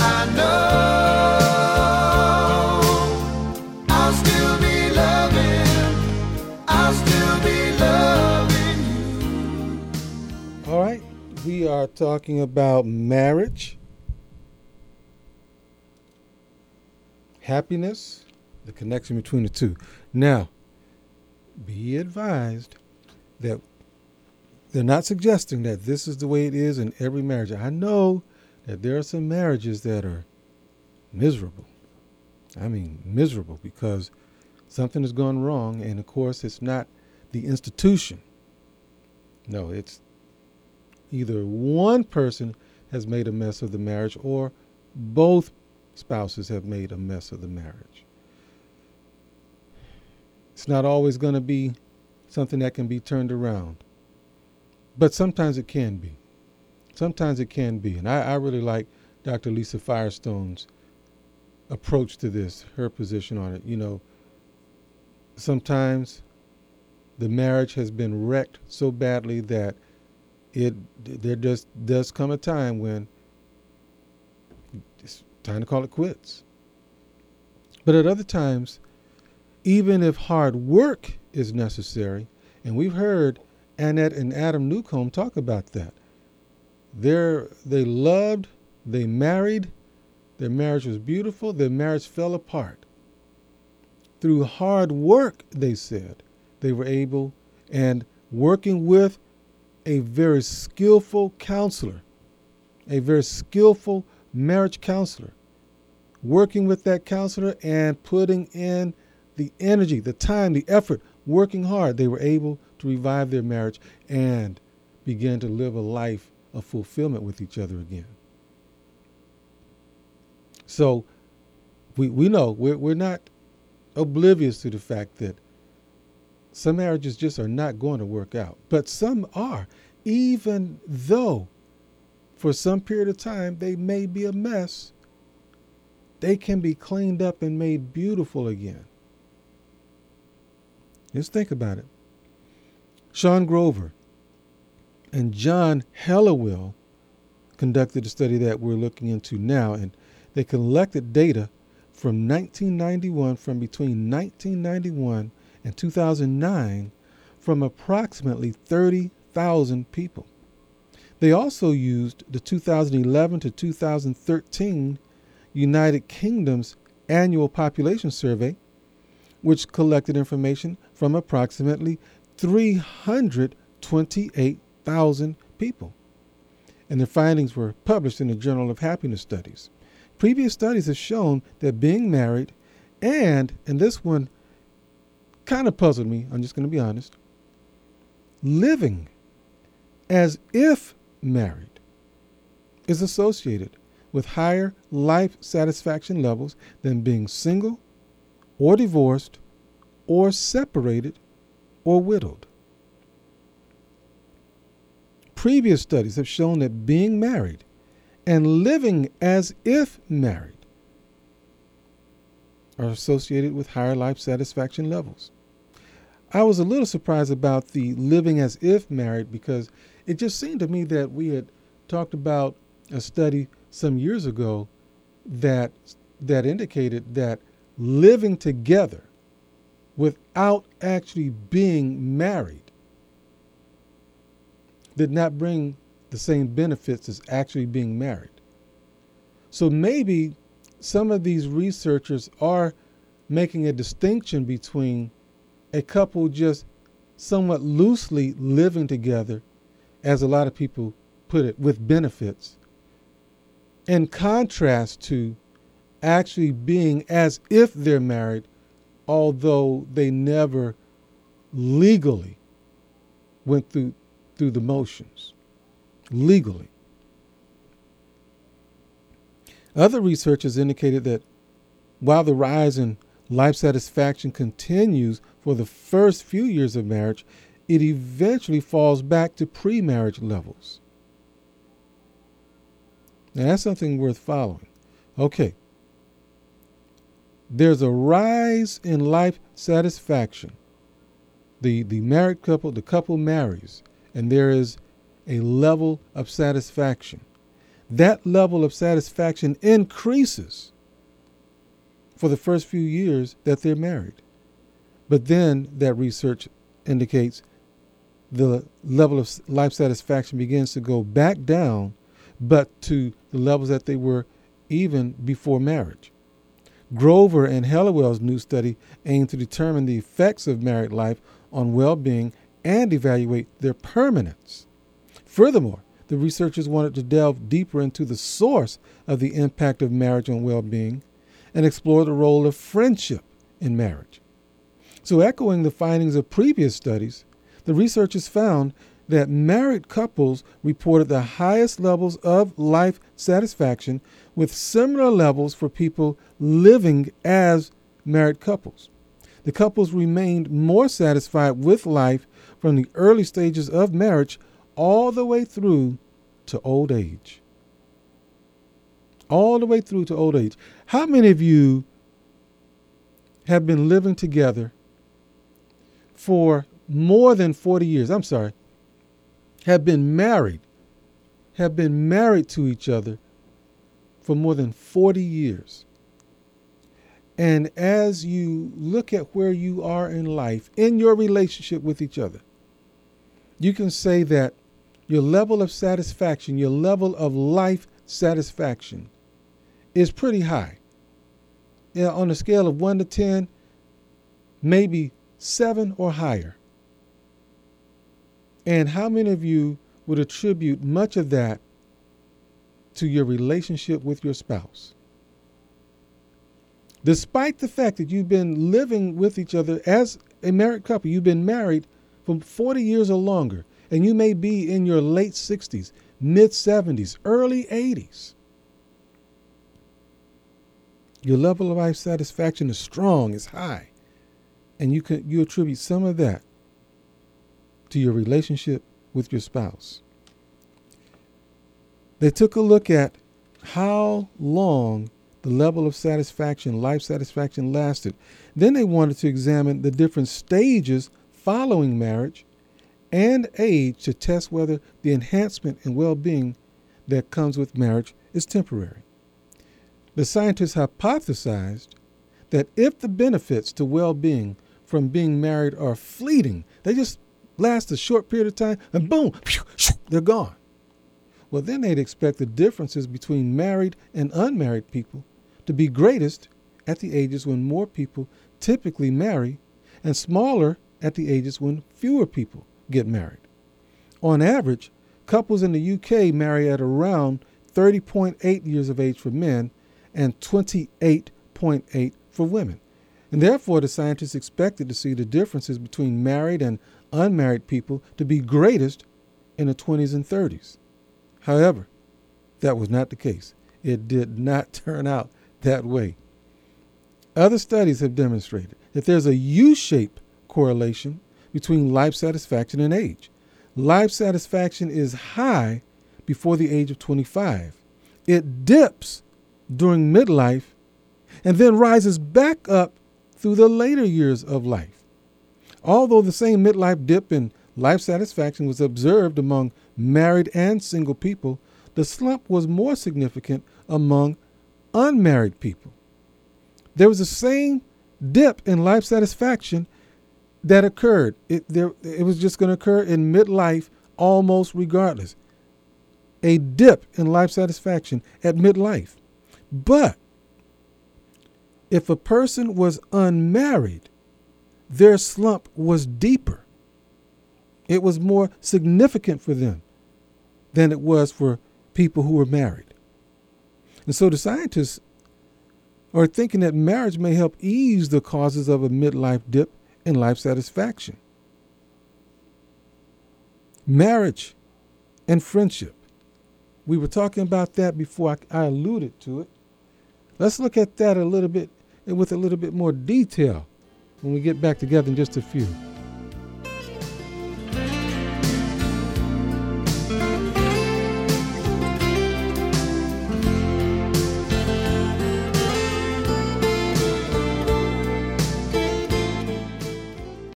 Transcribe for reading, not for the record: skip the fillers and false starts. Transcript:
I know I'll still be loving, I'll still be loving you. All right, we are talking about marriage, happiness, the connection between the two. Now, be advised that they're not suggesting that this is the way it is in every marriage. I know that there are some marriages that are miserable. I mean, miserable because something has gone wrong, and of course, it's not the institution. No, it's either one person has made a mess of the marriage or both spouses have made a mess of the marriage. It's not always going to be something that can be turned around, but sometimes it can be. Sometimes it can be. And I really like Dr. Lisa Firestone's approach to this, her position on it. You know, sometimes the marriage has been wrecked so badly that there just does come a time when it's time to call it quits. But at other times, even if hard work is necessary, and we've heard Annette and Adam Newcomb talk about that. They loved, they married, their marriage was beautiful, their marriage fell apart. Through hard work, they said, they were able, and working with a very skillful counselor, a very skillful marriage counselor, working with that counselor and putting in the energy, the time, the effort, working hard, they were able to revive their marriage and begin to live a life of fulfillment with each other again. So we know we're not oblivious to the fact that some marriages just are not going to work out, but some are, even though for some period of time they may be a mess, they can be cleaned up and made beautiful again. Just think about it. Sean Grover and John Helliwell conducted a study that we're looking into now, and they collected data from 1991, from between 1991 and 2009, from approximately 30,000 people. They also used the 2011 to 2013 United Kingdom's annual population survey, which collected information from approximately 328,000 people. And the findings were published in the Journal of Happiness Studies. Previous studies have shown that being married and this one kind of puzzled me, I'm just going to be honest, living as if married is associated with higher life satisfaction levels than being single or divorced or separated or widowed. Previous studies have shown that being married and living as if married are associated with higher life satisfaction levels. I was a little surprised about the living as if married because it just seemed to me that we had talked about a study some years ago that indicated that living together without actually being married did not bring the same benefits as actually being married. So maybe some of these researchers are making a distinction between a couple just somewhat loosely living together, as a lot of people put it, with benefits, in contrast to actually being as if they're married, although they never legally went through the motions. Legally. Other research has indicated that while the rise in life satisfaction continues for the first few years of marriage, it eventually falls back to pre-marriage levels. Now that's something worth following. Okay. There's a rise in life satisfaction. The married couple, the couple marries, and there is a level of satisfaction. that level of satisfaction increases for the first few years that they're married. But then that research indicates the level of life satisfaction begins to go back down, but to the levels that they were even before marriage. Grover and Helliwell's new study aimed to determine the effects of married life on well-being and evaluate their permanence. Furthermore, the researchers wanted to delve deeper into the source of the impact of marriage on well-being and explore the role of friendship in marriage. So, echoing the findings of previous studies, the researchers found that married couples reported the highest levels of life satisfaction, with similar levels for people living as married couples. The couples remained more satisfied with life from the early stages of marriage all the way through to old age. All the way through to old age. How many of you have been living together for more than 40 years? I'm sorry. Have been married to each other for more than 40 years. And as you look at where you are in life, in your relationship with each other, you can say that your level of satisfaction, your level of life satisfaction is pretty high. On a scale of 1 to 10, maybe 7 or higher. And how many of you would attribute much of that to your relationship with your spouse? Despite the fact that you've been living with each other as a married couple, you've been married for 40 years or longer, and you may be in your late 60s, mid 70s, early 80s. Your level of life satisfaction is strong, is high, and you attribute some of that to your relationship with your spouse. They took a look at how long the level of satisfaction, life satisfaction, lasted. Then they wanted to examine the different stages following marriage and age to test whether the enhancement in well-being that comes with marriage is temporary. The scientists hypothesized that if the benefits to well-being from being married are fleeting, they just last a short period of time and boom, they're gone. Well, then they'd expect the differences between married and unmarried people to be greatest at the ages when more people typically marry and smaller at the ages when fewer people get married. On average, couples in the UK marry at around 30.8 years of age for men and 28.8 for women. And therefore, the scientists expected to see the differences between married and unmarried people to be greatest in the 20s and 30s. However, that was not the case. It did not turn out that way. Other studies have demonstrated that there's a U-shaped correlation between life satisfaction and age. Life satisfaction is high before the age of 25. It dips during midlife and then rises back up through the later years of life. Although the same midlife dip in life satisfaction was observed among married and single people, the slump was more significant among unmarried people. There was the same dip in life satisfaction that occurred. It was just going to occur in midlife almost regardless. A dip in life satisfaction at midlife. But if a person was unmarried, their slump was deeper. It was more significant for them than it was for people who were married. And so the scientists are thinking that marriage may help ease the causes of a midlife dip in life satisfaction. Marriage and friendship. We were talking about that before I alluded to it. Let's look at that a little bit with a little bit more detail when we get back together in just a few.